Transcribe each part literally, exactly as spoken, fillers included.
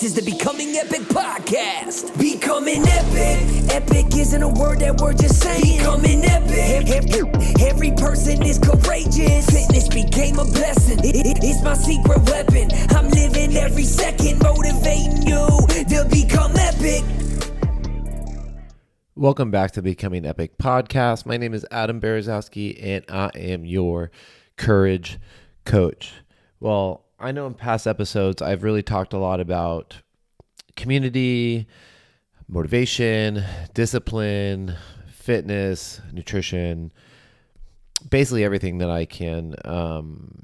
is the Becoming Epic podcast. Becoming epic. Epic isn't a word that we're just saying. Becoming epic. Every, every person is courageous. Fitness became a blessing. It, it, it's my secret weapon. I'm living every second, motivating you to become epic. Welcome back to Becoming Epic podcast. My name is Adam Berezowski, and I am your courage coach. Well, I know in past episodes, I've really talked a lot about community, motivation, discipline, fitness, nutrition, basically everything that I can um,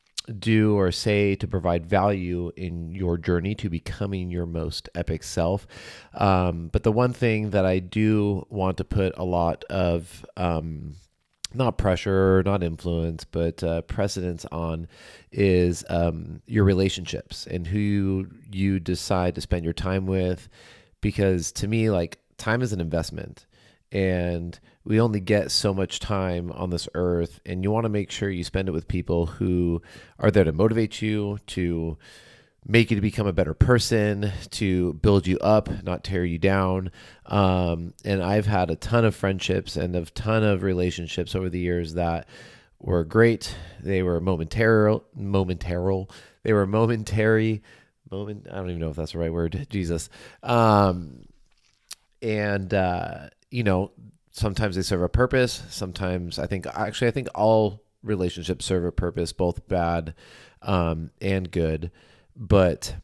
do or say to provide value in your journey to becoming your most epic self. Um, but the one thing that I do want to put a lot of um, not pressure, not influence, but uh, precedence on is um, your relationships and who you, you decide to spend your time with. Because to me, like, time is an investment, and we only get so much time on this earth, and you want to make sure you spend it with people who are there to motivate you, to make you to become a better person, to build you up, not tear you down. Um, and I've had a ton of friendships and a ton of relationships over the years that were great. They were momentary, momentary. They were momentary, moment. I don't even know if that's the right word. Jesus. Um, and, uh, you know, sometimes they serve a purpose. Sometimes I think, actually, I think all relationships serve a purpose, both bad um, and good. But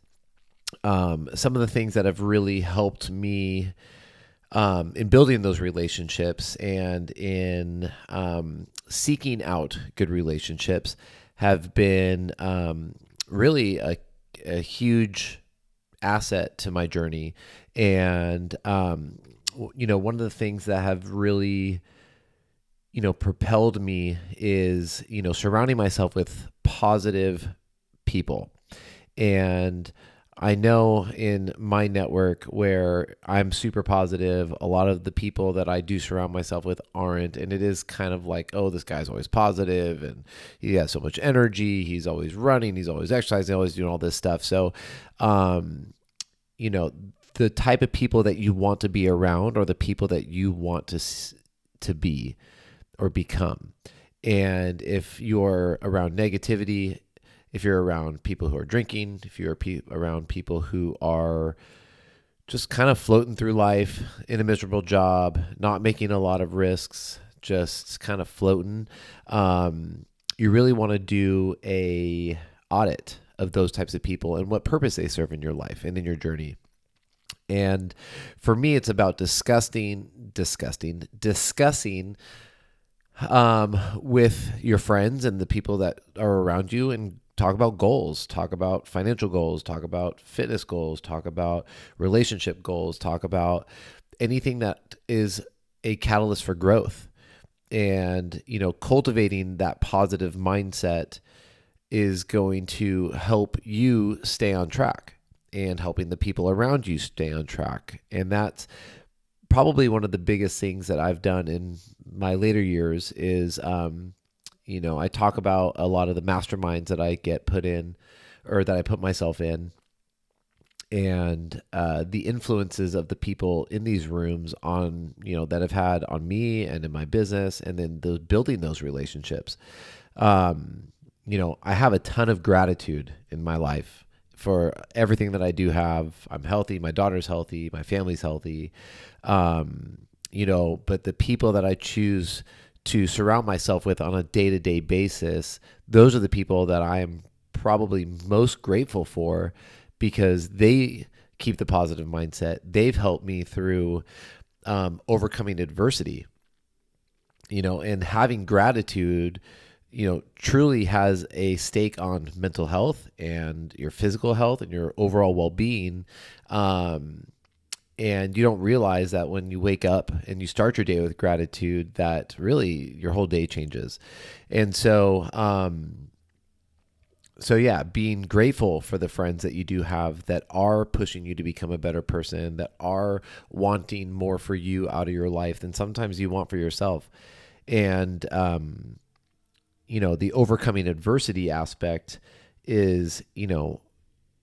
um, some of the things that have really helped me um, in building those relationships and in um, seeking out good relationships have been um, really a, a huge asset to my journey. And, um, you know, one of the things that have really, you know, propelled me is, you know, surrounding myself with positive people. And I know in my network where I'm super positive, a lot of the people that I do surround myself with aren't. And it is kind of like, oh, this guy's always positive and he has so much energy. He's always running. He's always exercising, always doing all this stuff. So, um, you know, the type of people that you want to be around are the people that you want to to be or become. And if you're around negativity, if you're around people who are drinking, if you're pe- around people who are just kind of floating through life in a miserable job, not making a lot of risks, just kind of floating, um, you really want to do a audit of those types of people and what purpose they serve in your life and in your journey. And for me, it's about discussing, discussing, discussing um, with your friends and the people that are around you, and talk about goals, talk about financial goals, talk about fitness goals, talk about relationship goals, talk about anything that is a catalyst for growth. And, you know, cultivating that positive mindset is going to help you stay on track and helping the people around you stay on track. And that's probably one of the biggest things that I've done in my later years is, um, you know, I talk about a lot of the masterminds that I get put in or that I put myself in, and uh, the influences of the people in these rooms on, you know, that I've had on me and in my business, and then those building those relationships. Um, you know, I have a ton of gratitude in my life for everything that I do have. I'm healthy. My daughter's healthy. My family's healthy. Um, you know, but the people that I choose to surround myself with on a day-to-day basis, those are the people that I am probably most grateful for, because they keep the positive mindset. They've helped me through um, overcoming adversity, you know, and having gratitude, you know, truly has a stake on mental health and your physical health and your overall well-being. Um, and you don't realize that when you wake up and you start your day with gratitude, that really your whole day changes. And so, um, so yeah, being grateful for the friends that you do have that are pushing you to become a better person, that are wanting more for you out of your life than sometimes you want for yourself. And, um, you know, the overcoming adversity aspect is, you know,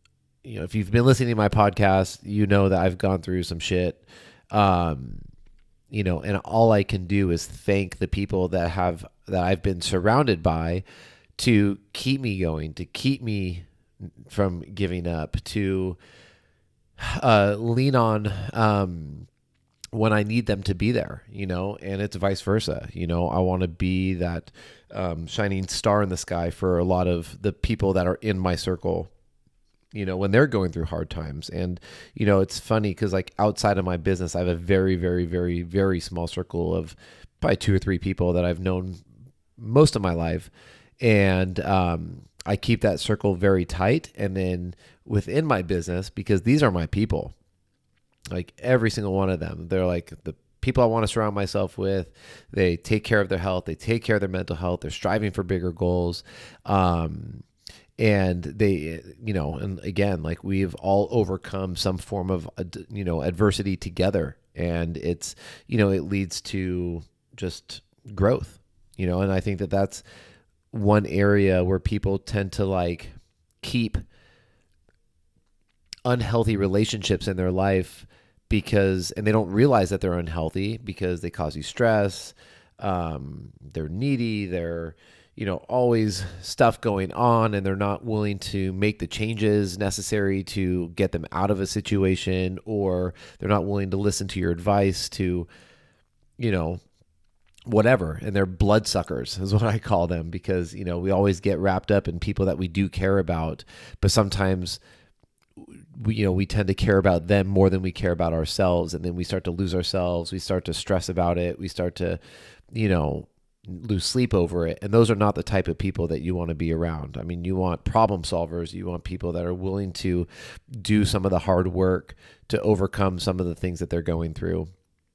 you know, if you've been listening to my podcast, you know that I've gone through some shit. Um, you know, and all I can do is thank the people that have, that I've been surrounded by to keep me going, to keep me from giving up, to uh, lean on um, when I need them to be there, you know, and it's vice versa. You know, I want to be that um, shining star in the sky for a lot of the people that are in my circle, you know, when they're going through hard times. And, you know, it's funny because like outside of my business, I have a very, very, very, very small circle of probably two or three people that I've known most of my life. And um, I keep that circle very tight. And then within my business, because these are my people, like every single one of them, they're like the people I want to surround myself with. They take care of their health. They take care of their mental health. They're striving for bigger goals. Um, and they, you know, and again, like we've all overcome some form of, you know, adversity together. And it's, you know, it leads to just growth, you know, and I think that that's one area where people tend to like keep unhealthy relationships in their life because, and they don't realize that they're unhealthy because they cause you stress. Um, they're needy. They're, you know, always stuff going on, and they're not willing to make the changes necessary to get them out of a situation, or they're not willing to listen to your advice to, you know, whatever. And they're bloodsuckers is what I call them, because, you know, we always get wrapped up in people that we do care about, but sometimes we, you know, we tend to care about them more than we care about ourselves. And then we start to lose ourselves. We start to stress about it. We start to, you know, lose sleep over it. And those are not the type of people that you want to be around. I mean, you want problem solvers. You want people that are willing to do some of the hard work to overcome some of the things that they're going through.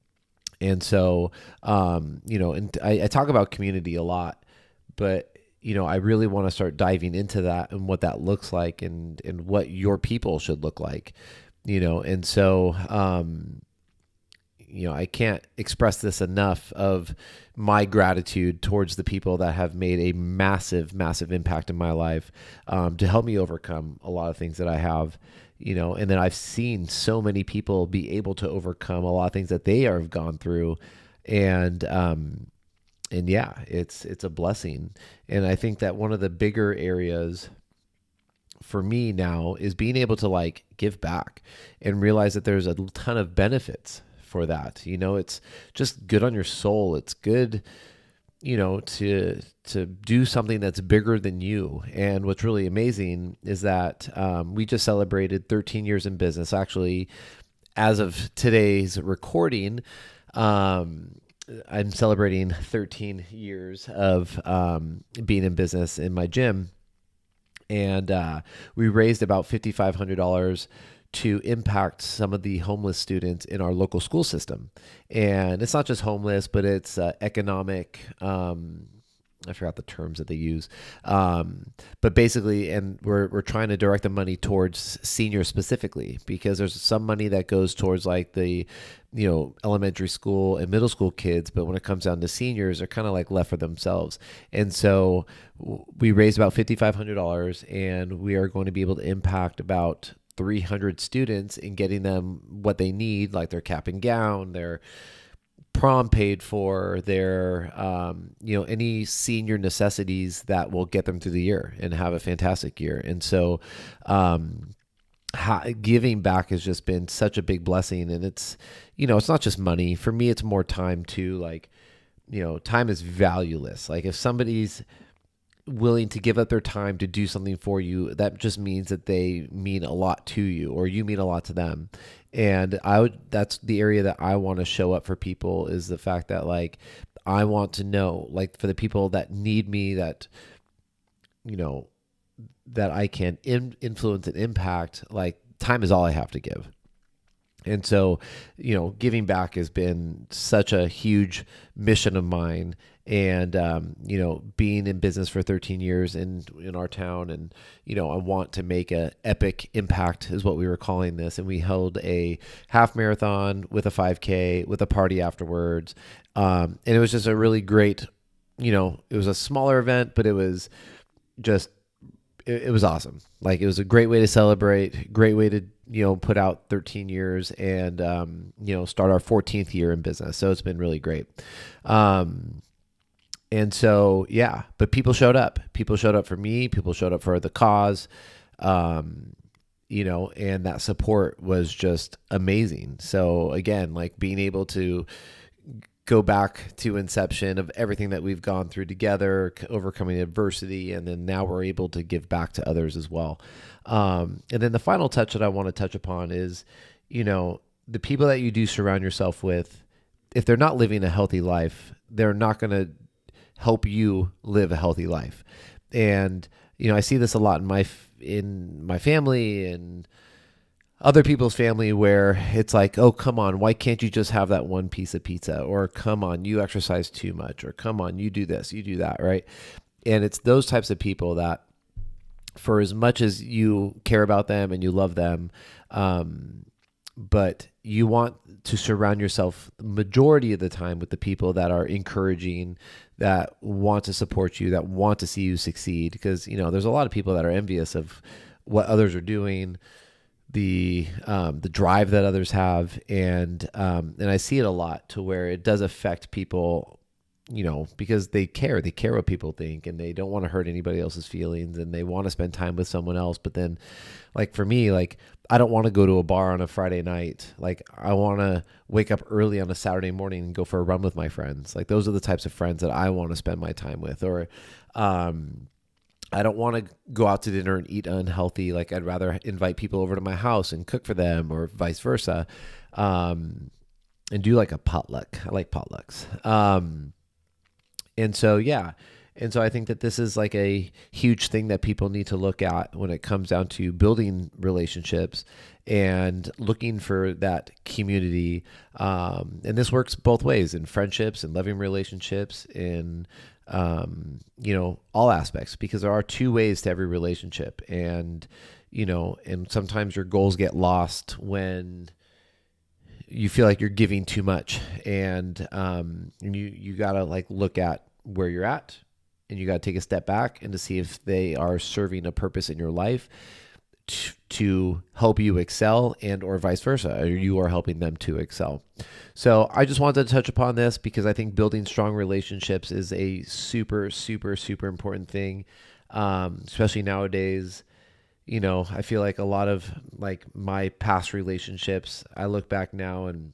And so, um, you know, and I, I talk about community a lot, but, you know, I really want to start diving into that and what that looks like, and, and what your people should look like, you know? And so, um, you know, I can't express this enough of my gratitude towards the people that have made a massive, massive impact in my life, um, to help me overcome a lot of things that I have, you know, and then I've seen so many people be able to overcome a lot of things that they have gone through. And, um, and yeah, it's, it's a blessing. And I think that one of the bigger areas for me now is being able to like give back and realize that there's a ton of benefits for that. You know, it's just good on your soul. It's good, you know, to, to do something that's bigger than you. And what's really amazing is that, um, we just celebrated thirteen years in business. Actually, as of today's recording, um, I'm celebrating thirteen years of, um, being in business in my gym. And, uh, we raised about five thousand five hundred dollars to impact some of the homeless students in our local school system. And it's not just homeless, but it's uh, economic, um, I forgot the terms that they use. Um, but basically, and we're we're trying to direct the money towards seniors specifically, because there's some money that goes towards like the, you know, elementary school and middle school kids, but when it comes down to seniors, they're kind of like left for themselves. And so we raised about five thousand five hundred dollars, and we are going to be able to impact about three hundred students in getting them what they need, like their cap and gown, their prom paid for, their, um, you know, any senior necessities that will get them through the year and have a fantastic year. And so, um, ha- giving back has just been such a big blessing. And it's, you know, it's not just money. For me, it's more time too. Like, you know, time is valueless. Like if somebody's willing to give up their time to do something for you, that just means that they mean a lot to you, or you mean a lot to them. And I would, that's the area that I want to show up for people, is the fact that like, I want to know, like for the people that need me, that, you know, that I can in, influence and impact, like time is all I have to give. And so, you know, giving back has been such a huge mission of mine. And, um, you know, being in business for thirteen years in, in our town, and, you know, I want to make a epic impact is what we were calling this. And we held a half marathon with a five K with a party afterwards. Um, and it was just a really great, you know, it was a smaller event, but it was just, it, it was awesome. Like, it was a great way to celebrate, great way to, you know, put out thirteen years and, um, you know, start our fourteenth year in business. So it's been really great. Um, and so, yeah, but people showed up, people showed up for me, people showed up for the cause, um, you know, and that support was just amazing. So again, like being able to go back to inception of everything that we've gone through together, overcoming adversity, and then now we're able to give back to others as well. Um, and then the final touch that I want to touch upon is, you know, the people that you do surround yourself with, if they're not living a healthy life, they're not going to help you live a healthy life. And, you know, I see this a lot in my, in my family and other people's family, where it's like, oh, come on, why can't you just have that one piece of pizza? Or come on, you exercise too much, or come on, you do this, you do that, right? And it's those types of people that, for as much as you care about them and you love them, um, but you want to surround yourself the majority of the time with the people that are encouraging, that want to support you, that want to see you succeed. Because, you know, there's a lot of people that are envious of what others are doing, the um, the drive that others have, and um, and I see it a lot, to where it does affect people, you know, because they care, they care what people think, and they don't want to hurt anybody else's feelings, and they want to spend time with someone else. But then, like for me, like I don't want to go to a bar on a Friday night. Like I want to wake up early on a Saturday morning and go for a run with my friends. Like those are the types of friends that I want to spend my time with. Or, um, I don't want to go out to dinner and eat unhealthy. Like I'd rather invite people over to my house and cook for them, or vice versa. Um, and do like a potluck. I like potlucks. Um, and so, yeah. And so I think that this is like a huge thing that people need to look at when it comes down to building relationships and looking for that community. Um, and this works both ways, in friendships and loving relationships, in Um, you know, all aspects, because there are two ways to every relationship. And, you know, and sometimes your goals get lost when you feel like you're giving too much, and, um, and you, you gotta like look at where you're at, and you gotta take a step back and to see if they are serving a purpose in your life to, to help you excel, and or vice versa, or you are helping them to excel. So I just wanted to touch upon this because I think building strong relationships is a super, super, super important thing, um, especially nowadays. You know, I feel like a lot of like my past relationships, I look back now and,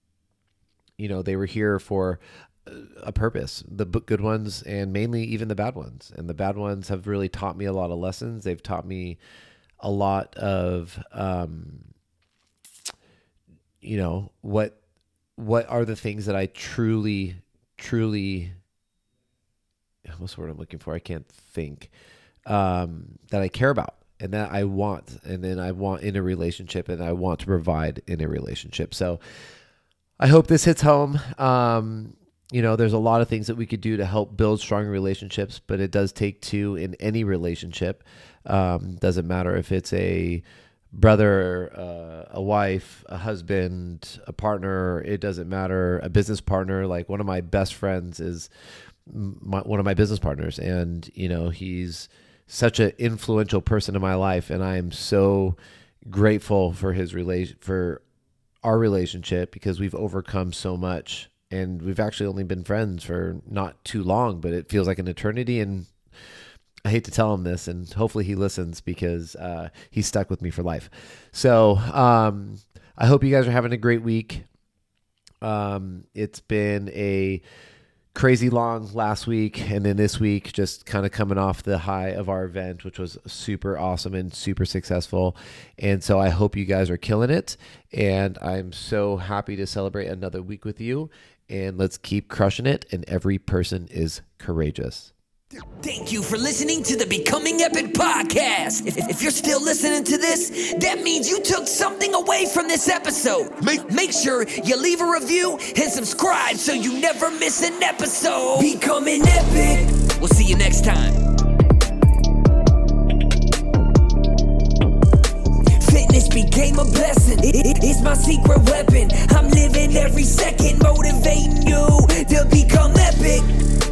you know, they were here for a purpose, the good ones and mainly even the bad ones. And the bad ones have really taught me a lot of lessons. They've taught me a lot of, um, you know, what, what are the things that I truly, truly, what's the word I'm looking for? I can't think, um, that I care about and that I want, and then I want in a relationship, and I want to provide in a relationship. So I hope this hits home. Um, you know, there's a lot of things that we could do to help build strong relationships, but it does take two in any relationship. Um, doesn't matter if it's a brother, uh, a wife, a husband, a partner. It doesn't matter, a business partner. Like one of my best friends is my, one of my business partners, and you know, he's such an influential person in my life, and I am so grateful for his relation, for our relationship, because we've overcome so much, and we've actually only been friends for not too long, but it feels like an eternity. And I hate to tell him this, and hopefully he listens, because uh, he's stuck with me for life. So um, I hope you guys are having a great week. Um, it's been a crazy long last week, and then this week just kind of coming off the high of our event, which was super awesome and super successful. And so I hope you guys are killing it, and I'm so happy to celebrate another week with you, and let's keep crushing it, and every person is courageous. Thank you for listening to the Becoming Epic podcast. If, if you're still listening to this, that means you took something away from this episode. Make, make sure you leave a review and subscribe so you never miss an episode. Becoming Epic. We'll see you next time. Fitness became a blessing. It, it, it's my secret weapon. I'm living every second motivating you to become epic.